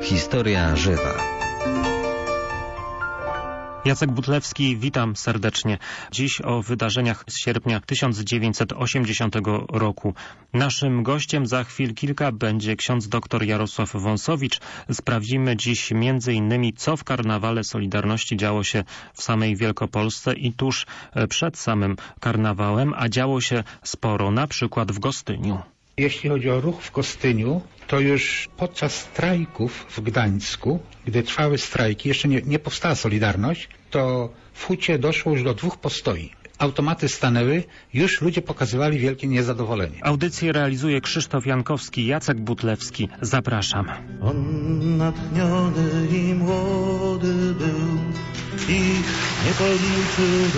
Historia żywa. Jacek Butlewski, witam serdecznie. Dziś o wydarzeniach z sierpnia 1980 roku. Naszym gościem za chwil kilka będzie ksiądz dr Jarosław Wąsowicz. Sprawdzimy dziś m.in. co w karnawale Solidarności działo się w samej Wielkopolsce i tuż przed samym karnawałem, a działo się sporo, na przykład w Gostyniu. Jeśli chodzi o ruch w Gostyniu, to już podczas strajków w Gdańsku, gdy trwały strajki, jeszcze nie powstała Solidarność, to w Hucie doszło już do 2 postoi. Automaty stanęły, już ludzie pokazywali wielkie niezadowolenie. Audycję realizuje Krzysztof Jankowski, Jacek Butlewski. Zapraszam. On natchniony i młody był i nie policzył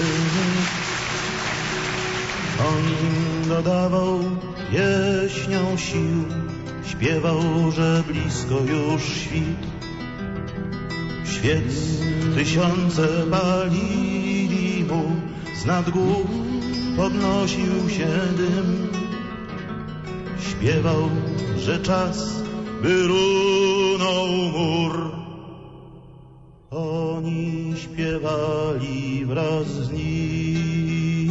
on im dodawał pieśnią sił, śpiewał, że blisko już świt. Świec tysiące palili mu, z nad głów podnosił się dym. Śpiewał, że czas by runął mur. Oni śpiewali wraz z nim.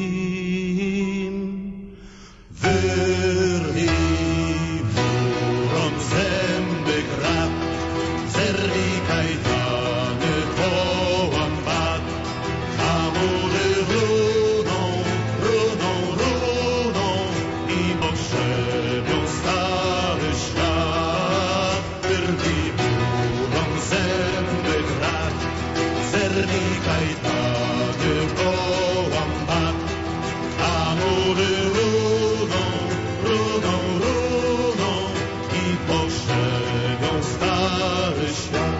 Wyrwij murom zęby krab, zerwij kajdany, połam bat, a mury runą, runą, runą i pokrzepią stary świat. Wyrwij murom zęby krab, zerwij kajdany, połam bat, a mury runą, runą, runą i pokrzepią stary świat.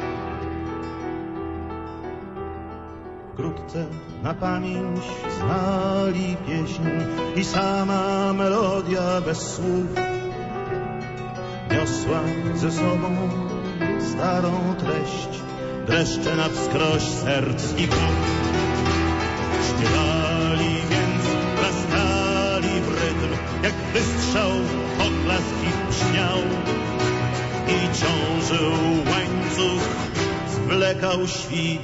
Wkrótce na pamięć znali pieśń i sama melodia bez słów niosła ze sobą starą treść, dreszcze na wskroś serc i głów. Śpiewali więc, klaskali w rytm, jak wystrzał, oklask ich brzmiał i ciążył łańcuch, zwlekał świt.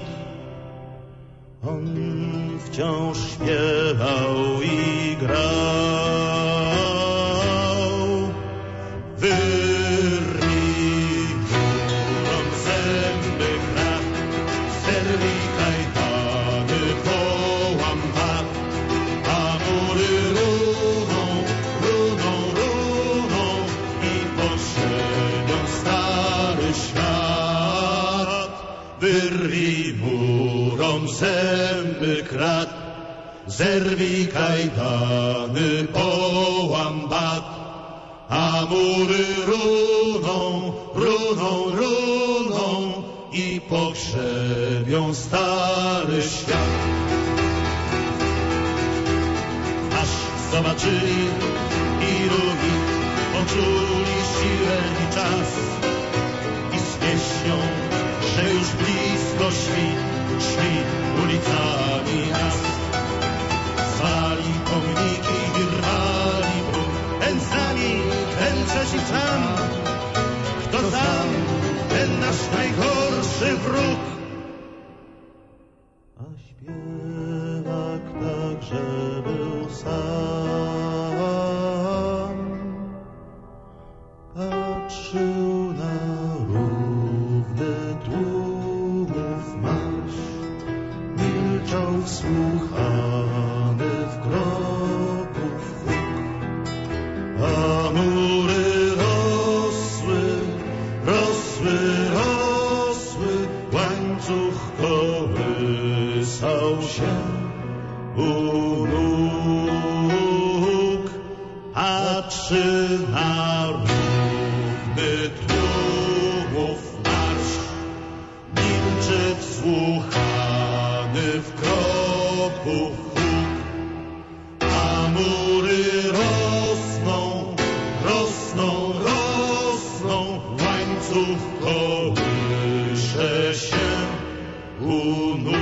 On wciąż śpiewał i grał. Wyrwij murom zęby krab, zerwij kajdany, połam bat, a mury runą, runą, runą i pokrzepią stary świat. Wyrwij murom zęby krat, zerwij kajdany, połam bat, a mury runą, runą, runą i pokrzepią stary świat. Aż zobaczyli ilu ich, poczuli siłę i czas i z pieśnią, że już blisko świt, szli ulicami miast. Zwali pomniki i rwali bruk, ten z nami, ten przeciw nam. Kto sam, ten nasz najgorszy wróg. A śpiewak także był sam. Patrzył na równy tłumów marsz, milczał wsłuchany w kroków huk, a mury rosły, rosły, rosły, łańcuch kołysał się u nóg. Patrzy na równy tłumów marsz, milczy wsłuchany w kroku huk, a mury rosną, rosną, rosną, łańcuch kołysze się u nóg.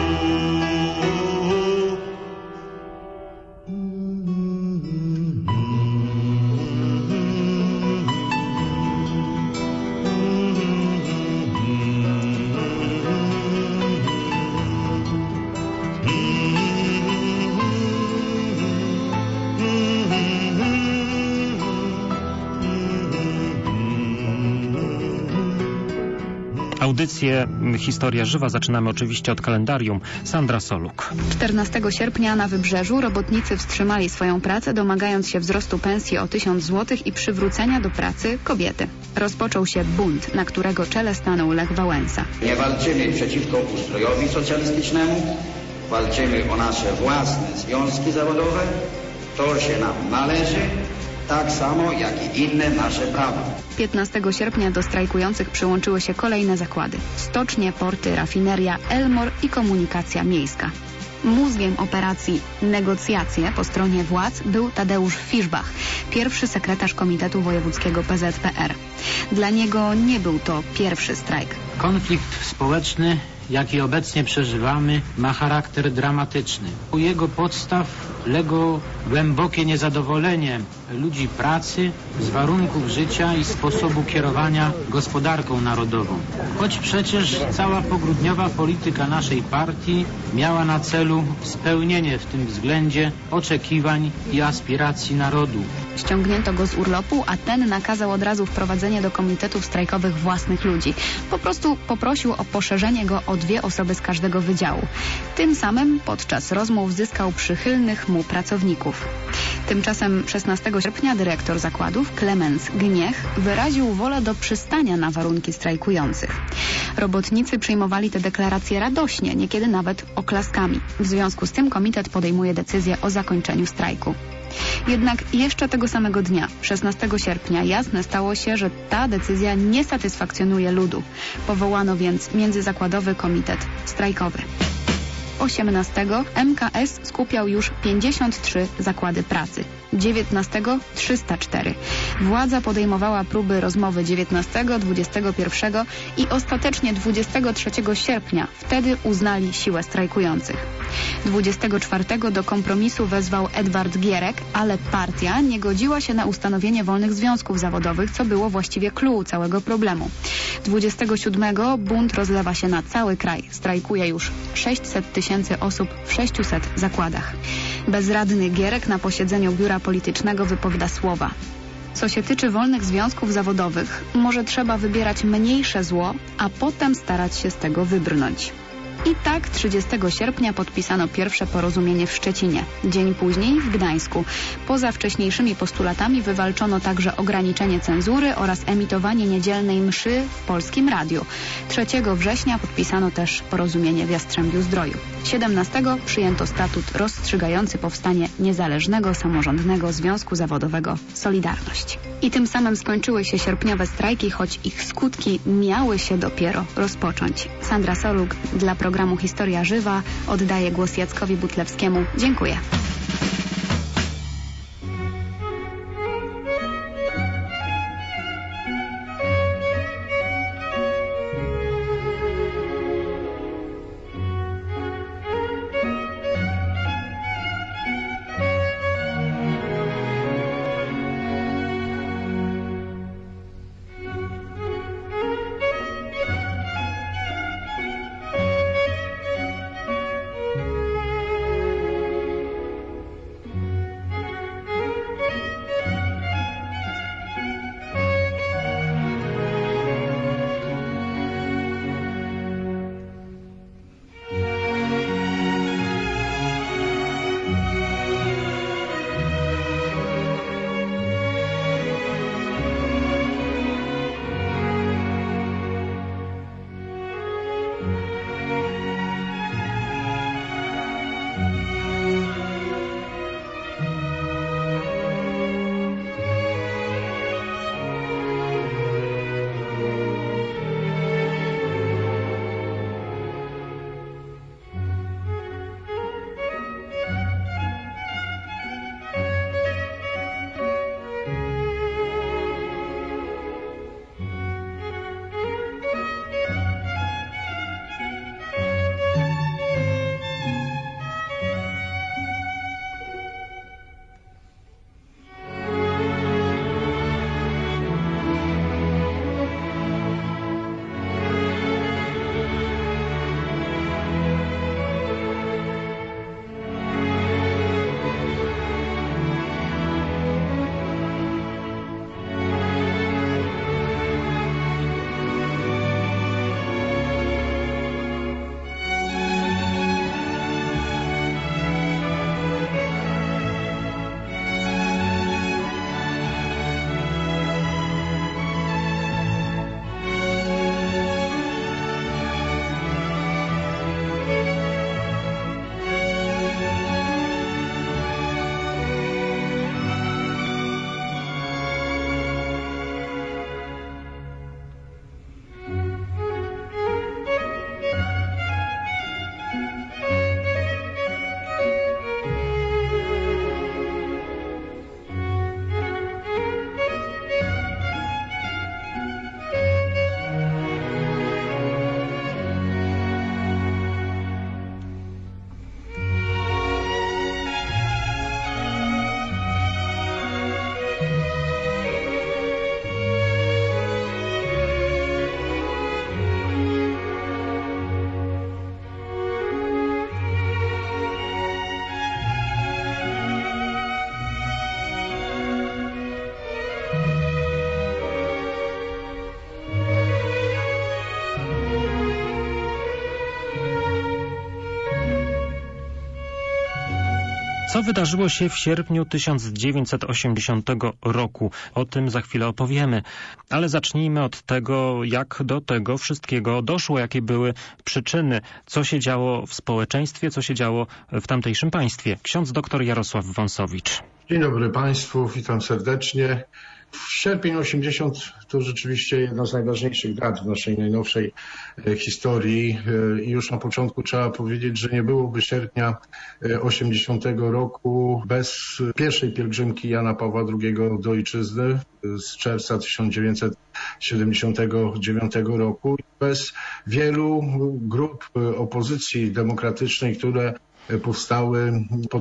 Audycję Historia Żywa zaczynamy oczywiście od kalendarium. Sandra Soluk. 14 sierpnia na Wybrzeżu robotnicy wstrzymali swoją pracę, domagając się wzrostu pensji o 1000 zł i przywrócenia do pracy kobiety. Rozpoczął się bunt, na którego czele stanął Lech Wałęsa. Nie walczymy przeciwko ustrojowi socjalistycznemu, walczymy o nasze własne związki zawodowe. To się nam należy, tak samo jak i inne nasze prawa. 15 sierpnia do strajkujących przyłączyły się kolejne zakłady. Stocznie, porty, rafineria, Elmor i komunikacja miejska. Mózgiem operacji negocjacje po stronie władz był Tadeusz Fiszbach, pierwszy sekretarz Komitetu Wojewódzkiego PZPR. Dla niego nie był to pierwszy strajk. Konflikt społeczny, jaki obecnie przeżywamy, ma charakter dramatyczny. U jego podstaw legło głębokie niezadowolenie ludzi pracy z warunków życia i sposobu kierowania gospodarką narodową. Choć przecież cała pogrudniowa polityka naszej partii miała na celu spełnienie w tym względzie oczekiwań i aspiracji narodu. Ściągnięto go z urlopu, a ten nakazał od razu wprowadzenie do komitetów strajkowych własnych ludzi. Po prostu poprosił o poszerzenie go o 2 osoby z każdego wydziału. Tym samym podczas rozmów zyskał przychylnych mu pracowników. Tymczasem 16 sierpnia dyrektor zakładów Klemens Gniech wyraził wolę do przystania na warunki strajkujących. Robotnicy przyjmowali te deklaracje radośnie, niekiedy nawet oklaskami. W związku z tym komitet podejmuje decyzję o zakończeniu strajku. Jednak jeszcze tego samego dnia, 16 sierpnia, jasne stało się, że ta decyzja nie satysfakcjonuje ludu. Powołano więc Międzyzakładowy Komitet Strajkowy. 18 MKS skupiał już 53 zakłady pracy. 19 304. Władza podejmowała próby rozmowy 19, 21 i ostatecznie 23 sierpnia. Wtedy uznali siłę strajkujących. 24 do kompromisu wezwał Edward Gierek, ale partia nie godziła się na ustanowienie wolnych związków zawodowych, co było właściwie clou całego problemu. 27 bunt rozlewa się na cały kraj. Strajkuje już 600 000 osób w 600 zakładach. Bezradny Gierek na posiedzeniu biura politycznego wypowiada słowa: co się tyczy wolnych związków zawodowych, może trzeba wybierać mniejsze zło, a potem starać się z tego wybrnąć. I tak 30 sierpnia podpisano pierwsze porozumienie w Szczecinie. Dzień później w Gdańsku. Poza wcześniejszymi postulatami wywalczono także ograniczenie cenzury oraz emitowanie niedzielnej mszy w Polskim Radiu. 3 września podpisano też porozumienie w Jastrzębiu-Zdroju. 17 przyjęto statut rozstrzygający powstanie Niezależnego Samorządnego Związku Zawodowego Solidarność. I tym samym skończyły się sierpniowe strajki, choć ich skutki miały się dopiero rozpocząć. Sandra Soluk dla programu Historia Żywa oddaję głos Jackowi Butlewskiemu. Dziękuję. Co wydarzyło się w sierpniu 1980 roku? O tym za chwilę opowiemy. Ale zacznijmy od tego, jak do tego wszystkiego doszło, jakie były przyczyny, co się działo w społeczeństwie, co się działo w tamtejszym państwie. Ksiądz dr Jarosław Wąsowicz. Dzień dobry Państwu, witam serdecznie. Sierpień 80 to rzeczywiście jedna z najważniejszych dat w naszej najnowszej historii i już na początku trzeba powiedzieć, że nie byłoby sierpnia 80 roku bez pierwszej pielgrzymki Jana Pawła II do ojczyzny z czerwca 1979 roku, bez wielu grup opozycji demokratycznej, które powstały po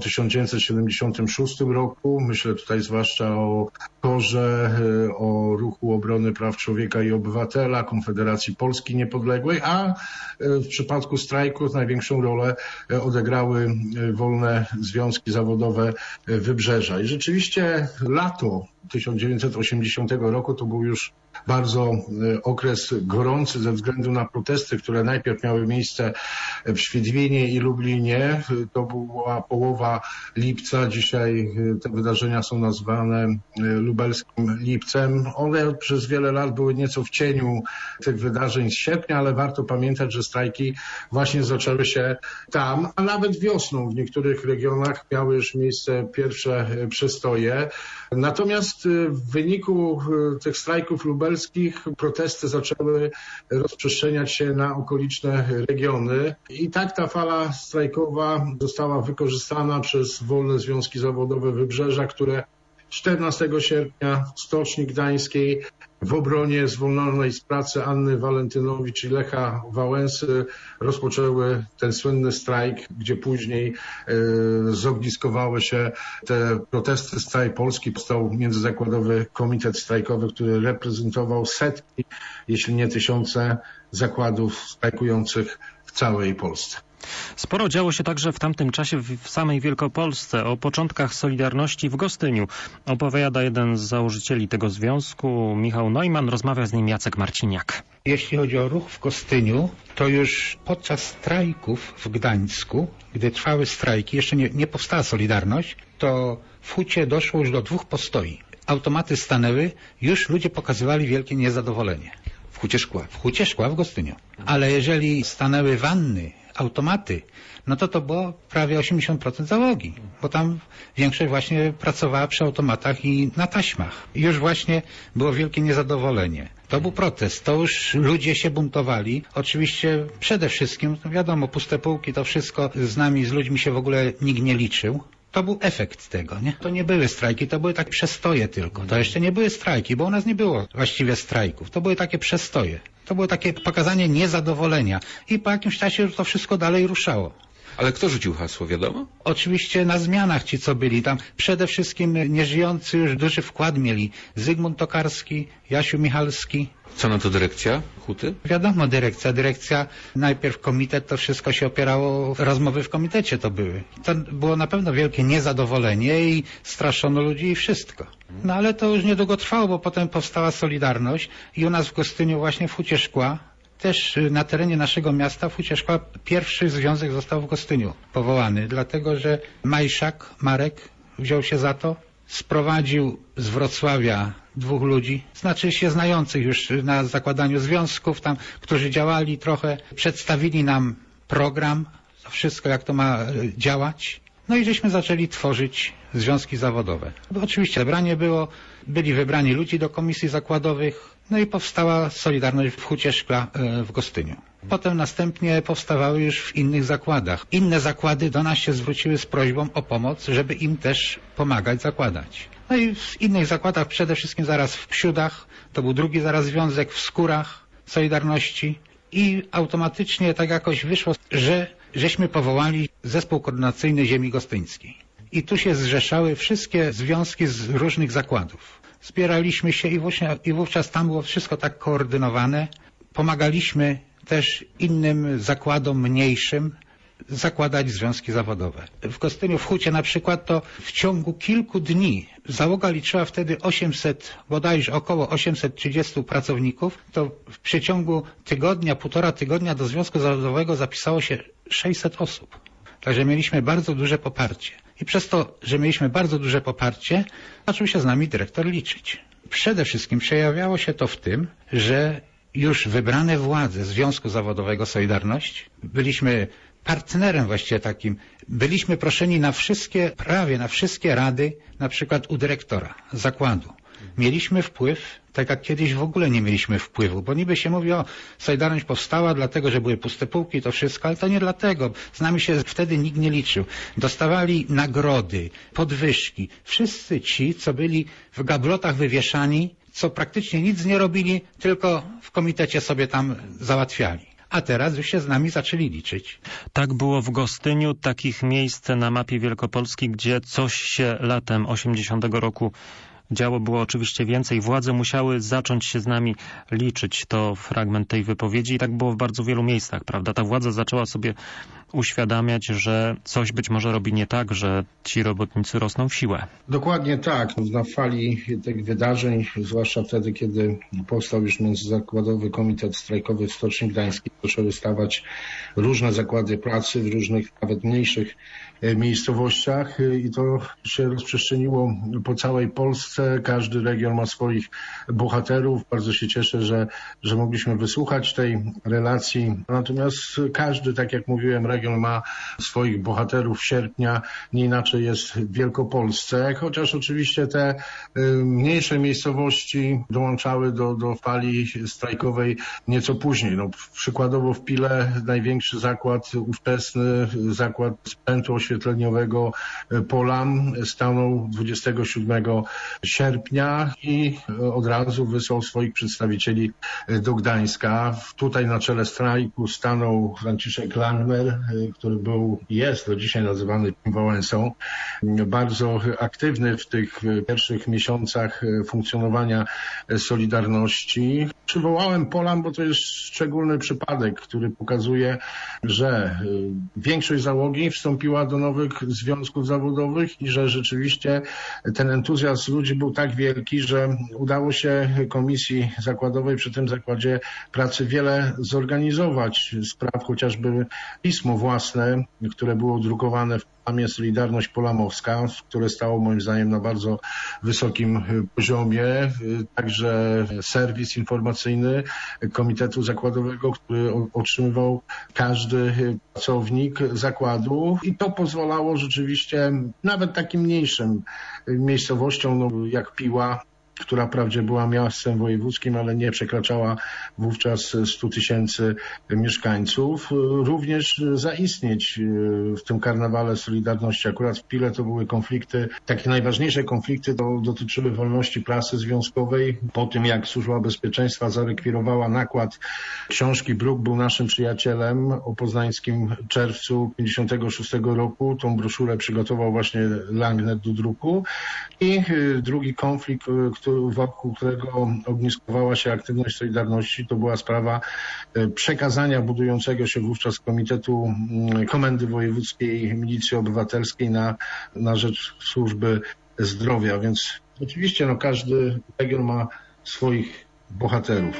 1976 roku. Myślę tutaj zwłaszcza o KOR-ze, o Ruchu Obrony Praw Człowieka i Obywatela, Konfederacji Polski Niepodległej, a w przypadku strajków największą rolę odegrały wolne związki zawodowe Wybrzeża. I rzeczywiście lato 1980 roku to był już bardzo okres gorący ze względu na protesty, które najpierw miały miejsce w Świdwinie i Lublinie. To była połowa lipca. Dzisiaj te wydarzenia są nazwane lubelskim lipcem. One przez wiele lat były nieco w cieniu tych wydarzeń z sierpnia, ale warto pamiętać, że strajki właśnie zaczęły się tam, a nawet wiosną w niektórych regionach miały już miejsce pierwsze przystoje. Natomiast w wyniku tych strajków lubelskich protesty zaczęły rozprzestrzeniać się na okoliczne regiony i tak ta fala strajkowa została wykorzystana przez wolne związki zawodowe Wybrzeża, które 14 sierpnia w Stoczni Gdańskiej w obronie zwolnionej z pracy Anny Walentynowicz i Lecha Wałęsy rozpoczęły ten słynny strajk, gdzie później zogniskowały się te protesty z całej Polski. Powstał Międzyzakładowy Komitet Strajkowy, który reprezentował setki, jeśli nie tysiące zakładów strajkujących w całej Polsce. Sporo działo się także w tamtym czasie w samej Wielkopolsce. O początkach Solidarności w Gostyniu opowiada jeden z założycieli tego związku, Michał Neumann. Rozmawia z nim Jacek Marciniak. Jeśli chodzi o ruch w Gostyniu, to już podczas strajków w Gdańsku, gdy trwały strajki, jeszcze nie powstała Solidarność, to w Hucie doszło już do 2 postoi. Automaty stanęły, już ludzie pokazywali wielkie niezadowolenie. W Hucie Szkła? W Hucie Szkła w Gostyniu. Ale jeżeli stanęły wanny, automaty, no to było prawie 80% załogi, bo tam większość właśnie pracowała przy automatach i na taśmach. I już właśnie było wielkie niezadowolenie. To był protest, to już ludzie się buntowali. Oczywiście przede wszystkim, wiadomo, puste półki, to wszystko z nami, z ludźmi się w ogóle nikt nie liczył. To był efekt tego, nie? To nie były strajki, to były takie przestoje tylko. To jeszcze nie były strajki, bo u nas nie było właściwie strajków. To były takie przestoje. To było takie pokazanie niezadowolenia. I po jakimś czasie już to wszystko dalej ruszało. Ale kto rzucił hasło, wiadomo? Oczywiście na zmianach ci, co byli tam. Przede wszystkim nieżyjący już duży wkład mieli. Zygmunt Tokarski, Jasiu Michalski. Co na to dyrekcja Huty? Wiadomo, dyrekcja, najpierw komitet, to wszystko się opierało, rozmowy w komitecie to były. To było na pewno wielkie niezadowolenie i straszono ludzi i wszystko. No ale to już niedługo trwało, bo potem powstała Solidarność i u nas w Gostyniu właśnie w Hucie Szkła, też na terenie naszego miasta w Hucie Szkła pierwszy związek został w Gostyniu powołany, dlatego że Majszak, Marek, wziął się za to, sprowadził z Wrocławia 2 ludzi, znaczy się znających już na zakładaniu związków tam, którzy działali trochę, przedstawili nam program, wszystko jak to ma działać. No i żeśmy zaczęli tworzyć związki zawodowe. Bo oczywiście zebranie było, byli wybrani ludzi do komisji zakładowych, no i powstała Solidarność w Hucie Szkła w Gostyniu. Potem następnie powstawały już w innych zakładach. Inne zakłady do nas się zwróciły z prośbą o pomoc, żeby im też pomagać zakładać. No i w innych zakładach, przede wszystkim zaraz w Psiudach, to był drugi zaraz związek, w Skórach Solidarności i automatycznie tak jakoś wyszło, żeśmy powołali Zespół Koordynacyjny Ziemi Gostyńskiej. I tu się zrzeszały wszystkie związki z różnych zakładów. Zbieraliśmy się i wówczas tam było wszystko tak koordynowane. Pomagaliśmy też innym zakładom mniejszym zakładać związki zawodowe. W Gostyniu, w Hucie na przykład, to w ciągu kilku dni załoga liczyła wtedy 800, bodajże około 830 pracowników, to w przeciągu tygodnia, 1,5 tygodnia do związku zawodowego zapisało się 600 osób. Także mieliśmy bardzo duże poparcie. I przez to, że mieliśmy bardzo duże poparcie, zaczął się z nami dyrektor liczyć. Przede wszystkim przejawiało się to w tym, że już wybrane władze Związku Zawodowego Solidarność, byliśmy partnerem właściwie takim, byliśmy proszeni prawie na wszystkie rady, na przykład u dyrektora zakładu. Mieliśmy wpływ, tak jak kiedyś w ogóle nie mieliśmy wpływu, bo niby się mówi, Solidarność powstała dlatego, że były puste półki, to wszystko, ale to nie dlatego. Z nami się wtedy nikt nie liczył. Dostawali nagrody, podwyżki. Wszyscy ci, co byli w gablotach wywieszani, co praktycznie nic nie robili, tylko w komitecie sobie tam załatwiali. A teraz już się z nami zaczęli liczyć. Tak było w Gostyniu, takich miejsc na mapie Wielkopolski, gdzie coś się latem 80 roku działo, było oczywiście więcej. Władze musiały zacząć się z nami liczyć. To fragment tej wypowiedzi i tak było w bardzo wielu miejscach, prawda? Ta władza zaczęła sobie uświadamiać, że coś być może robi nie tak, że ci robotnicy rosną w siłę. Dokładnie tak. Na fali tych wydarzeń, zwłaszcza wtedy, kiedy powstał już Międzyzakładowy Komitet Strajkowy w Stoczni Gdańskiej, zaczęły stawać różne zakłady pracy w różnych, nawet mniejszych miejscowościach i to się rozprzestrzeniło po całej Polsce. Każdy region ma swoich bohaterów. Bardzo się cieszę, że mogliśmy wysłuchać tej relacji. Natomiast każdy, tak jak mówiłem, region ma swoich bohaterów sierpnia. Nie inaczej jest w Wielkopolsce, chociaż oczywiście te mniejsze miejscowości dołączały do fali strajkowej nieco później. Przykładowo w Pile największy zakład ówczesny, zakład sprzętu oświetleniowego Polam stanął 27 sierpnia i od razu wysłał swoich przedstawicieli do Gdańska. Tutaj na czele strajku stanął Franciszek Langner, który jest do dzisiaj nazywany Wałęsą. Bardzo aktywny w tych pierwszych miesiącach funkcjonowania Solidarności. Przywołałem Polam, bo to jest szczególny przypadek, który pokazuje, że większość załogi wstąpiła do nowych związków zawodowych i że rzeczywiście ten entuzjazm ludzi był tak wielki, że udało się Komisji Zakładowej przy tym zakładzie pracy wiele zorganizować spraw, chociażby pismo własne, które było drukowane w Polamie Solidarność Polamowska, które stało moim zdaniem na bardzo wysokim poziomie. Także serwis informacyjny Komitetu Zakładowego, który otrzymywał każdy pracownik zakładu i to pozwalało rzeczywiście nawet takim mniejszym miejscowościom jak Piła, która wprawdzie była miastem wojewódzkim, ale nie przekraczała wówczas 100 000 mieszkańców, również zaistnieć w tym karnawale Solidarności. Akurat w Pile to były konflikty, takie najważniejsze konflikty to dotyczyły wolności prasy związkowej. Po tym, jak Służba Bezpieczeństwa zarekwirowała nakład książki Bruk był naszym przyjacielem o poznańskim czerwcu 56 roku, tą broszurę przygotował właśnie Langner do druku i drugi konflikt, wokół którego ogniskowała się aktywność Solidarności, to była sprawa przekazania budującego się wówczas Komitetu Komendy Wojewódzkiej Milicji Obywatelskiej na rzecz służby zdrowia. Więc oczywiście każdy region ma swoich bohaterów.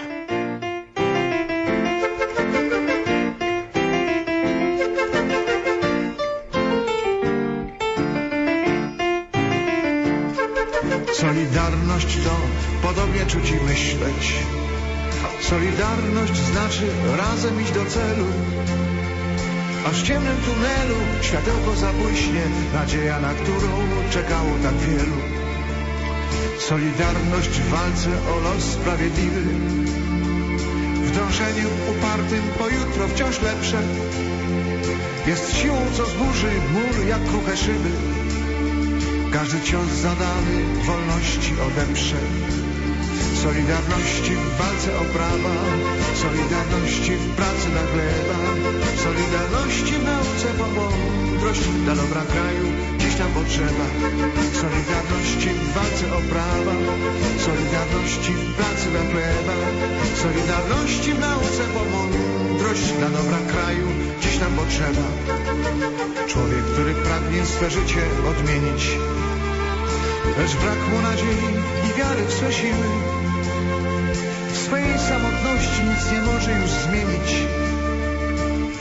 Solidarność to podobnie czuć i myśleć. Solidarność znaczy razem iść do celu. Aż w ciemnym tunelu światełko zabłyśnie, nadzieja, na którą czekało tak wielu. Solidarność w walce o los sprawiedliwy, w dążeniu upartym po jutro wciąż lepsze. Jest siłą, co zburzy mur jak kruche szyby. Każdy cios zadany wolności odeprze. Solidarności w walce o prawa, solidarności w pracy dla chleba, solidarności w nauce po mądrość dla dobra kraju dziś nam potrzeba. Solidarności w walce o prawa, solidarności w pracy dla chleba, solidarności w nauce po mądrość dla dobra kraju dziś nam potrzeba. Człowiek, który pragnie swe życie odmienić, lecz brak mu nadziei i wiary w swe siły. W swojej samotności nic nie może już zmienić i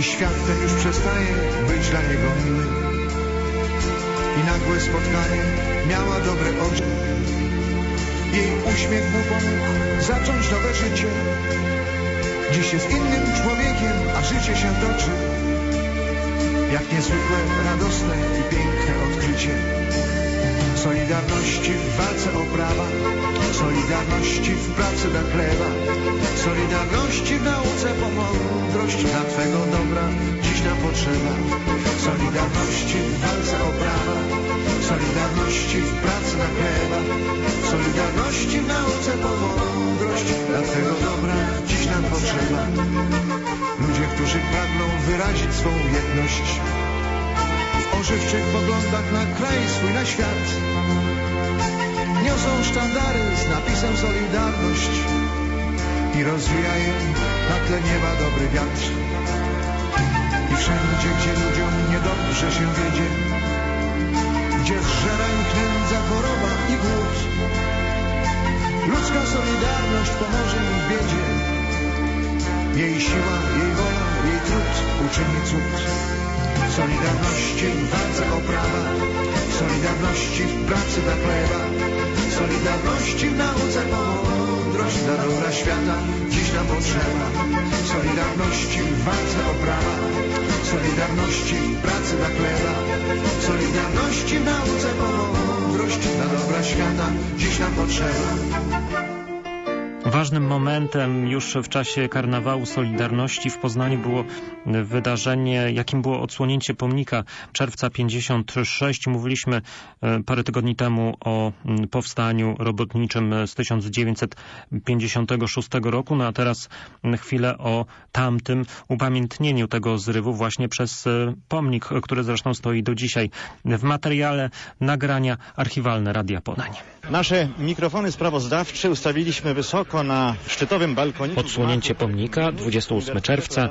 świat ten już przestaje być dla niego miły. I nagłe spotkanie miała dobre oczy. Jej uśmiech mu pomógł zacząć nowe życie. Dziś jest innym człowiekiem, a życie się toczy. Jak niezwykle radosne i piękne odkrycie solidarności w walce o prawa, solidarności w pracy dla chleba, solidarności w nauce pomądrość dla Twego dobra dziś nam potrzeba. Solidarności w walce o prawa, solidarności w pracy dla chleba, solidarności w nauce pomądrość dla Twego dobra dziś nam potrzeba. Ludzie, którzy pragną wyrazić swą jedność w ożywczych poglądach na kraj swój, na świat, niosą sztandary z napisem Solidarność i rozwijają na tle nieba dobry wiatr. I wszędzie, gdzie ludziom niedobrze się wiedzie, gdzie zżera ich nędza, choroba i głód, ludzka solidarność pomoże im w biedzie. Jej siła, jej wola, jej trud uczyni cud. Solidarności w walce o prawa, solidarności w pracy dla chleba, solidarności w nauce pomądrość dla dobra świata dziś nam potrzeba. Solidarności w walce o prawa, solidarności w pracy dla chleba, solidarności w nauce pomądrość dla dobra świata dziś nam potrzeba. Ważnym momentem już w czasie karnawału Solidarności w Poznaniu było wydarzenie, jakim było odsłonięcie pomnika Czerwca 56. Mówiliśmy parę tygodni temu o powstaniu robotniczym z 1956 roku, no a teraz chwilę o tamtym upamiętnieniu tego zrywu właśnie przez pomnik, który zresztą stoi do dzisiaj. W materiale nagrania archiwalne Radia Poznań. Nasze mikrofony sprawozdawcze ustawiliśmy wysoko na szczytowym balkonie. Odsłonięcie pomnika 28 czerwca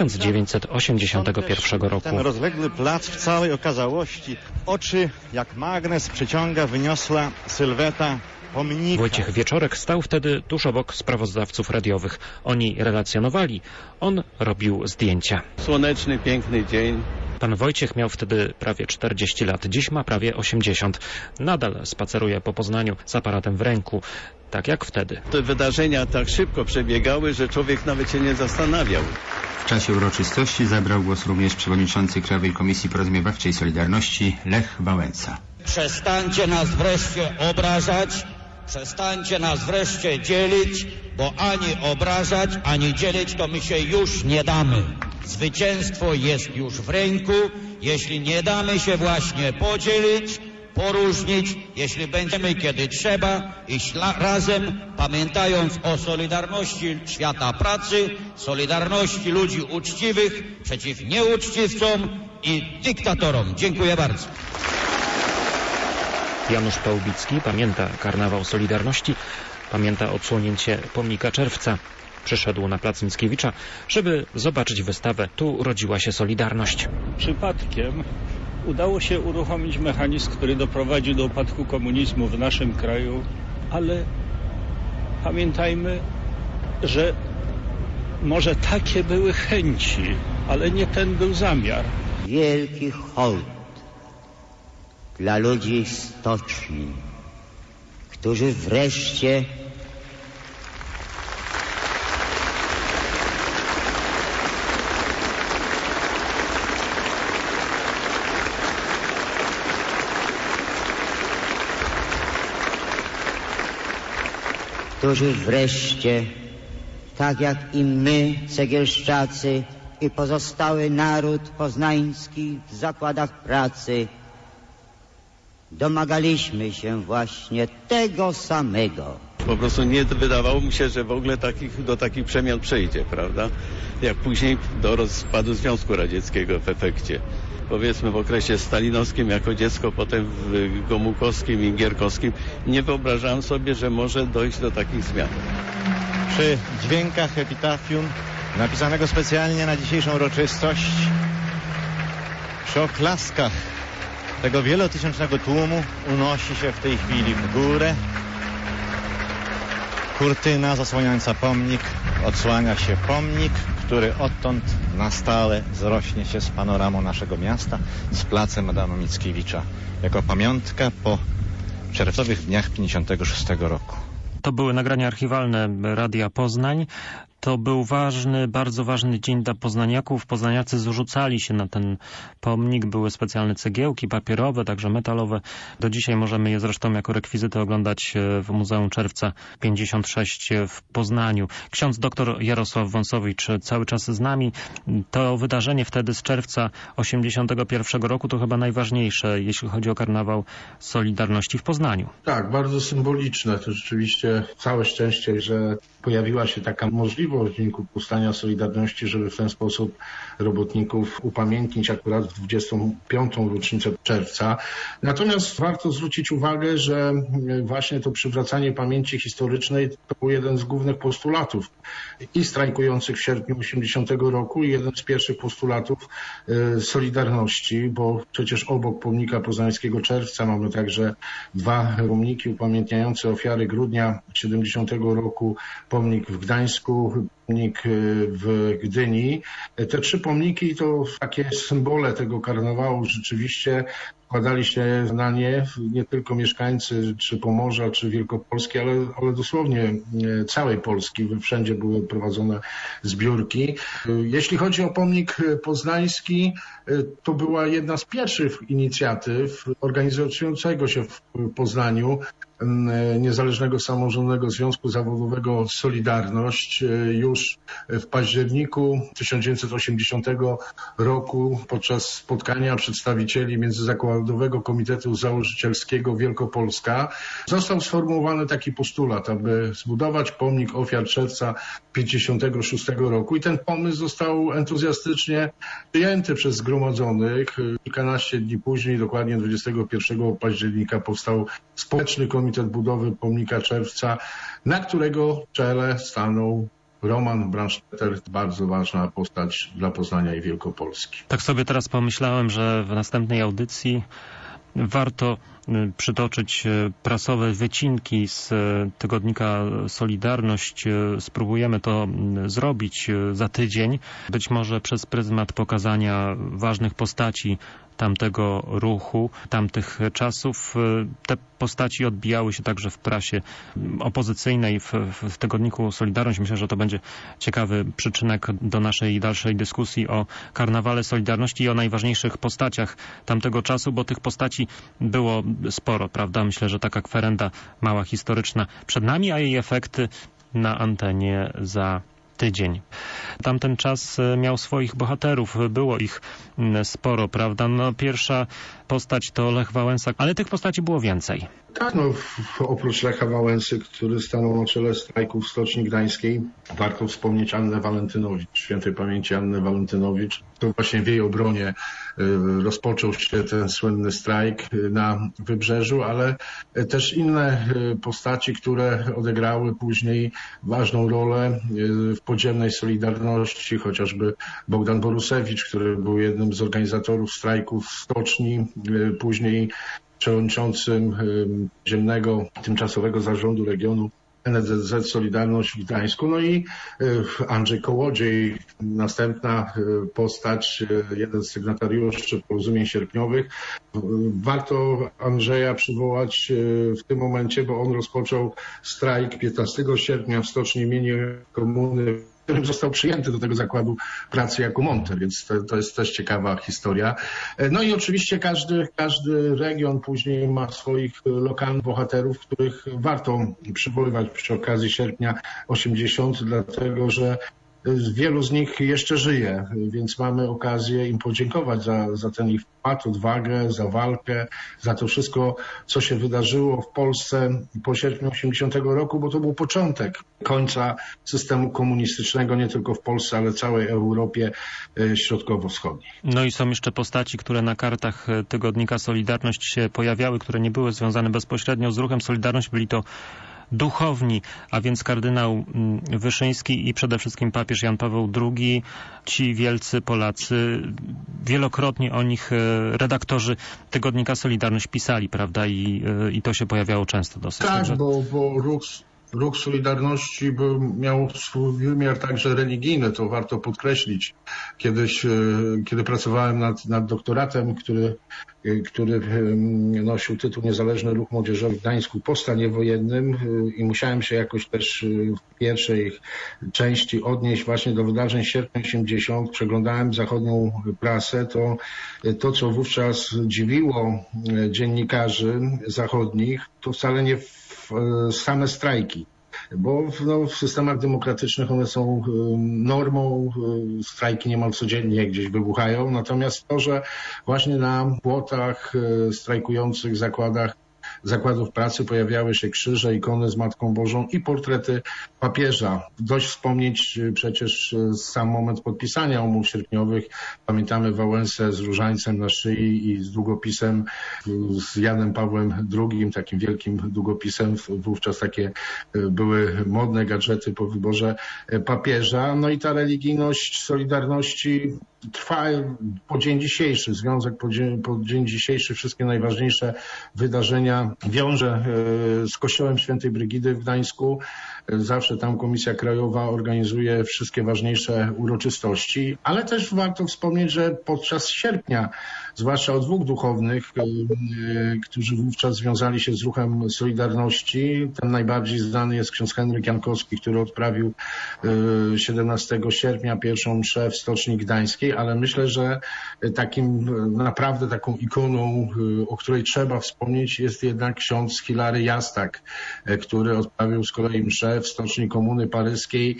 1981 roku. Ten rozległy plac w całej okazałości. Oczy jak magnes przyciąga wyniosła sylweta pomnika. Wojciech Wieczorek stał wtedy tuż obok sprawozdawców radiowych. Oni relacjonowali, on robił zdjęcia. Słoneczny, piękny dzień. Pan Wojciech miał wtedy prawie 40 lat, dziś ma prawie 80. Nadal spaceruje po Poznaniu z aparatem w ręku, tak jak wtedy. Te wydarzenia tak szybko przebiegały, że człowiek nawet się nie zastanawiał. W czasie uroczystości zabrał głos również przewodniczący Krajowej Komisji Porozumiewawczej Solidarności Lech Wałęsa. Przestańcie nas wreszcie obrażać, przestańcie nas wreszcie dzielić, bo ani obrażać, ani dzielić to my się już nie damy. Zwycięstwo jest już w ręku, jeśli nie damy się właśnie podzielić, poróżnić, jeśli będziemy kiedy trzeba iść razem, pamiętając o solidarności świata pracy, solidarności ludzi uczciwych przeciw nieuczciwcom i dyktatorom. Dziękuję bardzo. Janusz Pałbicki pamięta karnawał Solidarności, pamięta odsłonięcie pomnika Czerwca. Przyszedł na plac Mickiewicza, żeby zobaczyć wystawę. Tu urodziła się Solidarność. Przypadkiem udało się uruchomić mechanizm, który doprowadził do upadku komunizmu w naszym kraju, ale pamiętajmy, że może takie były chęci, ale nie ten był zamiar. Wielki hołd dla ludzi stoczni, którzy wreszcie tak jak i my, cegielszczacy i pozostały naród poznański w zakładach pracy, domagaliśmy się właśnie tego samego. Po prostu nie wydawało mi się, że w ogóle do takich przemian przejdzie, prawda? Jak później do rozpadu Związku Radzieckiego w efekcie. Powiedzmy w okresie stalinowskim jako dziecko, potem w gomułkowskim i gierkowskim, nie wyobrażałem sobie, że może dojść do takich zmian. Przy dźwiękach epitafium napisanego specjalnie na dzisiejszą uroczystość, przy oklaskach tego wielotysięcznego tłumu unosi się w tej chwili w górę kurtyna zasłaniająca pomnik, odsłania się pomnik, który odtąd na stale zrośnie się z panoramą naszego miasta, z placem Adama Mickiewicza, jako pamiątka po czerwcowych dniach 56 roku. To były nagrania archiwalne Radia Poznań. To był ważny, bardzo ważny dzień dla poznaniaków. Poznaniacy zrzucali się na ten pomnik. Były specjalne cegiełki papierowe, także metalowe. Do dzisiaj możemy je zresztą jako rekwizyty oglądać w Muzeum Czerwca 56 w Poznaniu. Ksiądz dr Jarosław Wąsowicz cały czas z nami. To wydarzenie wtedy z czerwca 81 roku to chyba najważniejsze, jeśli chodzi o karnawał Solidarności w Poznaniu. Tak, bardzo symboliczne. To rzeczywiście całe szczęście, że pojawiła się taka możliwość w wyniku powstania Solidarności, żeby w ten sposób robotników upamiętnić akurat w 25. rocznicę czerwca. Natomiast warto zwrócić uwagę, że właśnie to przywracanie pamięci historycznej to był jeden z głównych postulatów i strajkujących w sierpniu 80 roku i jeden z pierwszych postulatów Solidarności, bo przecież obok pomnika poznańskiego Czerwca mamy także dwa pomniki upamiętniające ofiary grudnia 70 roku, pomnik w Gdańsku, pomnik w Gdyni. Te trzy pomniki to takie symbole tego karnawału. Rzeczywiście składali się na nie tylko mieszkańcy czy Pomorza, czy Wielkopolski, ale dosłownie całej Polski. Wszędzie były prowadzone zbiórki. Jeśli chodzi o pomnik poznański, to była jedna z pierwszych inicjatyw organizującego się w Poznaniu Niezależnego Samorządnego Związku Zawodowego Solidarność. Już w październiku 1980 roku podczas spotkania przedstawicieli Międzyzakładowego Komitetu Założycielskiego Wielkopolska został sformułowany taki postulat, aby zbudować pomnik ofiar czerwca 56 roku i ten pomysł został entuzjastycznie przyjęty przez zgromadzonych. Kilkanaście dni później, dokładnie 21 października powstał Społeczny Komitet Budowy Pomnika Czerwca, na którego czele stanął Roman Brandstetter, bardzo ważna postać dla Poznania i Wielkopolski. Tak sobie teraz pomyślałem, że w następnej audycji warto przytoczyć prasowe wycinki z tygodnika Solidarność. Spróbujemy to zrobić za tydzień, być może przez pryzmat pokazania ważnych postaci tamtego ruchu, tamtych czasów. Te postaci odbijały się także w prasie opozycyjnej, w tygodniku Solidarność. Myślę, że to będzie ciekawy przyczynek do naszej dalszej dyskusji o karnawale Solidarności i o najważniejszych postaciach tamtego czasu, bo tych postaci było sporo, prawda? Myślę, że taka kwerenda mała historyczna przed nami, a jej efekty na antenie za tydzień. Tamten czas miał swoich bohaterów, było ich sporo, prawda? No, pierwsza postać to Lech Wałęsa, ale tych postaci było więcej. Tak, no oprócz Lecha Wałęsy, który stanął na czele strajków w Stoczni Gdańskiej, warto wspomnieć Annę Walentynowicz, świętej pamięci Annę Walentynowicz. To właśnie w jej obronie rozpoczął się ten słynny strajk na Wybrzeżu, ale też inne postaci, które odegrały później ważną rolę w podziemnej Solidarności, chociażby Bogdan Borusewicz, który był jednym z organizatorów strajków w Stoczni, później przewodniczącym Dziennego Tymczasowego Zarządu Regionu NSZZ Solidarność w Gdańsku. No i Andrzej Kołodziej, następna postać, jeden z sygnatariuszy porozumień sierpniowych. Warto Andrzeja przywołać w tym momencie, bo on rozpoczął strajk 15 sierpnia w Stoczni imienia Komuny, w którym został przyjęty do tego zakładu pracy jako monter, więc to jest też ciekawa historia. No i oczywiście każdy region później ma swoich lokalnych bohaterów, których warto przywoływać przy okazji sierpnia 80, dlatego że wielu z nich jeszcze żyje, więc mamy okazję im podziękować za ten ich wkład, odwagę, za walkę, za to wszystko, co się wydarzyło w Polsce po sierpniu 80 roku, bo to był początek końca systemu komunistycznego nie tylko w Polsce, ale całej Europie Środkowo-Wschodniej. No i są jeszcze postaci, które na kartach tygodnika Solidarność się pojawiały, które nie były związane bezpośrednio z ruchem Solidarność. Byli to duchowni, a więc kardynał Wyszyński i przede wszystkim papież Jan Paweł II, ci wielcy Polacy. Wielokrotnie o nich redaktorzy tygodnika Solidarność pisali, prawda? I to się pojawiało często dosyć. Tak, bo ruch Ruch Solidarności miał swój wymiar także religijny, to warto podkreślić. Kiedyś, kiedy pracowałem nad doktoratem, który nosił tytuł Niezależny Ruch Młodzieżowy w Gdańsku po stanie wojennym i musiałem się jakoś też w pierwszej części odnieść właśnie do wydarzeń sierpnia 80. Przeglądałem zachodnią prasę, to co wówczas dziwiło dziennikarzy zachodnich, to wcale nie same strajki. Bo w systemach demokratycznych one są normą, strajki niemal codziennie gdzieś wybuchają, natomiast to, że właśnie na płotach strajkujących zakładów pracy pojawiały się krzyże, ikony z Matką Bożą i portrety papieża. Dość wspomnieć przecież sam moment podpisania umów sierpniowych. Pamiętamy Wałęsę z różańcem na szyi i z długopisem z Janem Pawłem II, takim wielkim długopisem. Wówczas takie były modne gadżety po wyborze papieża. No i ta religijność Solidarności trwa po dzień dzisiejszy. Związek po dzień dzisiejszy wszystkie najważniejsze wydarzenia wiąże z Kościołem Świętej Brygidy w Gdańsku. Zawsze tam Komisja Krajowa organizuje wszystkie ważniejsze uroczystości, ale też warto wspomnieć, że podczas sierpnia, zwłaszcza o dwóch duchownych, którzy wówczas związali się z ruchem Solidarności, ten najbardziej znany jest ksiądz Henryk Jankowski, który odprawił 17 sierpnia pierwszą mszę w Stoczni Gdańskiej, ale myślę, że naprawdę taką ikoną, o której trzeba wspomnieć, jest jednak ksiądz Hilary Jastak, który odprawił z kolei mszę w Stoczni Komuny Paryskiej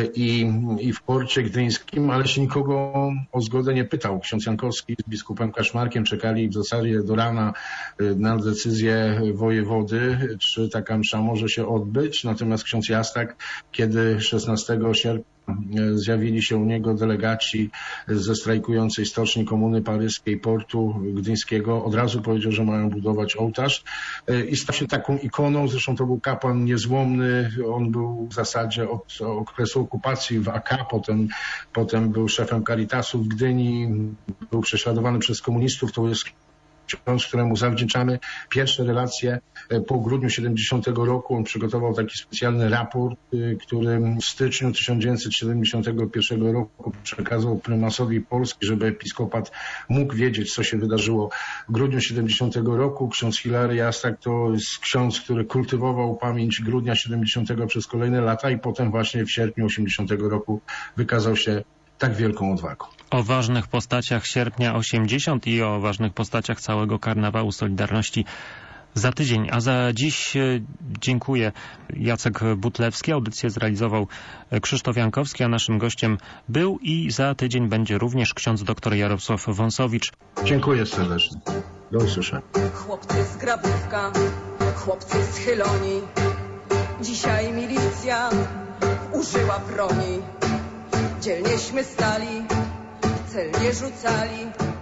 i w Porcie Gdyńskim, ale się nikogo o zgodę nie pytał. Ksiądz Jankowski z biskupem Kaszmarkiem czekali w zasadzie do rana na decyzję wojewody, czy taka msza może się odbyć. Natomiast ksiądz Jastak, kiedy 16 sierpnia zjawili się u niego delegaci ze strajkującej Stoczni Komuny Paryskiej, Portu Gdyńskiego, od razu powiedział, że mają budować ołtarz i stał się taką ikoną. Zresztą to był kapłan niezłomny. On był w zasadzie od okresu okupacji w AK, potem był szefem Caritasu w Gdyni, był prześladowany przez komunistów. To jest ksiądz, któremu zawdzięczamy pierwsze relacje po grudniu 70 roku. On przygotował taki specjalny raport, który w styczniu 1971 roku przekazał prymasowi Polski, żeby episkopat mógł wiedzieć, co się wydarzyło w grudniu 70 roku. Ksiądz Hilary Jastak to jest ksiądz, który kultywował pamięć grudnia 70 przez kolejne lata i potem właśnie w sierpniu 80 roku wykazał się tak wielką odwagą. O ważnych postaciach sierpnia 80 i o ważnych postaciach całego Karnawału Solidarności za tydzień. A za dziś dziękuję. Jacek Butlewski. Audycję zrealizował Krzysztof Jankowski, a naszym gościem był i za tydzień będzie również ksiądz dr Jarosław Wąsowicz. Dziękuję serdecznie. Do usłyszenia. Chłopcy z Grabówka, chłopcy z Chyloni. Dzisiaj milicja użyła broni. Dzielnieśmy stali, celnie rzucali.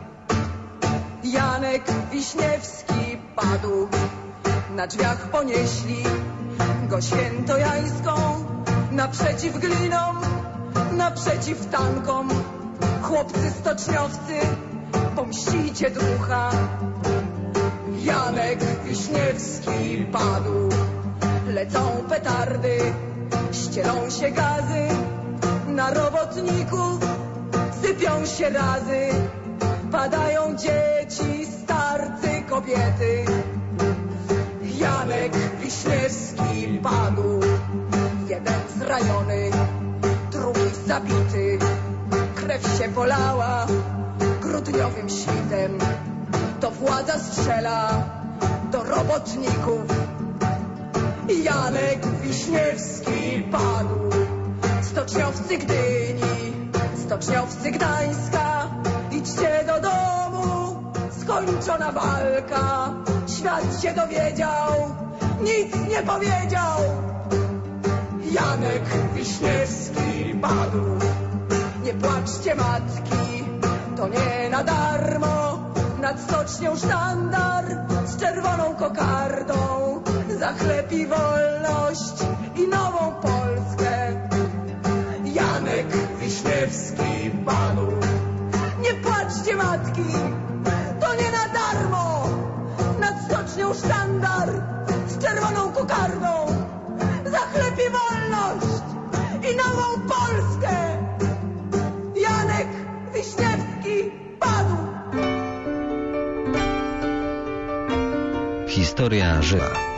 Janek Wiśniewski padł, na drzwiach ponieśli go świętojańską. Naprzeciw glinom, naprzeciw tankom. Chłopcy stoczniowcy, pomścicie ducha. Janek Wiśniewski padł, lecą petardy, ścielą się gazy. Na robotników sypią się razy, padają dzieci, starcy, kobiety. Janek Wiśniewski padł, jeden zraniony, drugi zabity. Krew się polała grudniowym świtem, to władza strzela do robotników. Janek Wiśniewski padł, stoczniowcy Gdyni, stoczniowcy Gdańska, idźcie do domu, skończona walka. Świat się dowiedział, nic nie powiedział. Janek Wiśniewski padł. Nie płaczcie matki, to nie na darmo. Nad stocznią sztandar z czerwoną kokardą. Za chleb i wolność i nową Polskę. Janek Wiśniewski padł. Nie płaczcie matki, to nie na darmo. Nad stocznią sztandar z czerwoną kokardą. Za chleb cierpi wolność i nową Polskę. Janek Wiśniewski padł. Historia żywa.